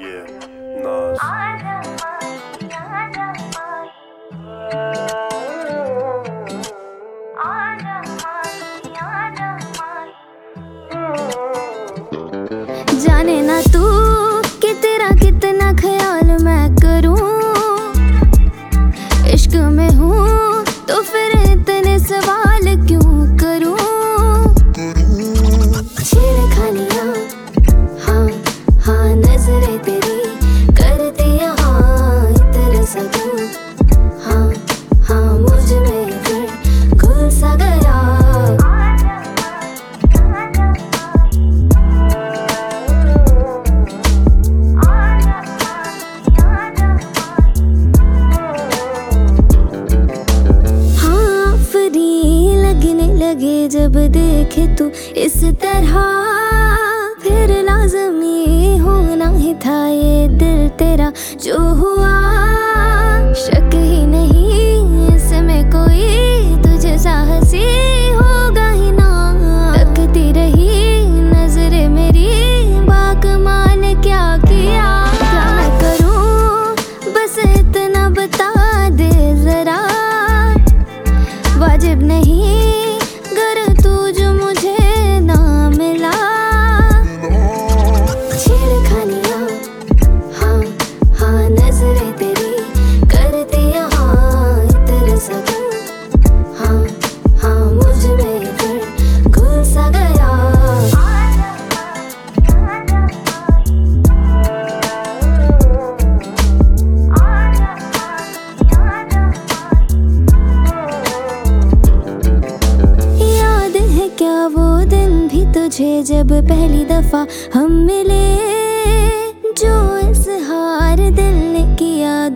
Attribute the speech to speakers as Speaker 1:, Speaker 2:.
Speaker 1: Yeah, Nas.
Speaker 2: जाने ना तू कि तेरा कितना ख्याल मैं करूं, इश्क में हूँ तो फिर इतने सवाल क्यों करूं। छेड़खानियाँ हाँ हाँ नजरें तेरी करती हाँ तरस दूं, हाँ हाँ मुझ में फिर घुल सा गया। लगे जब देखे तू इस तरह, फिर लाज़मी होना ही था ये दिल तेरा जो हुआ। शक ही नहीं इसमें कोई तुझे सा हंसी होगा ही ना। तकती रही नजरें मेरी बाकमाल क्या किया। क्या मैं करूं बस इतना बता दे जरा, वाजिब नहीं तुझे जब पहली दफा हम मिले, जो इज़हार दिल ने किया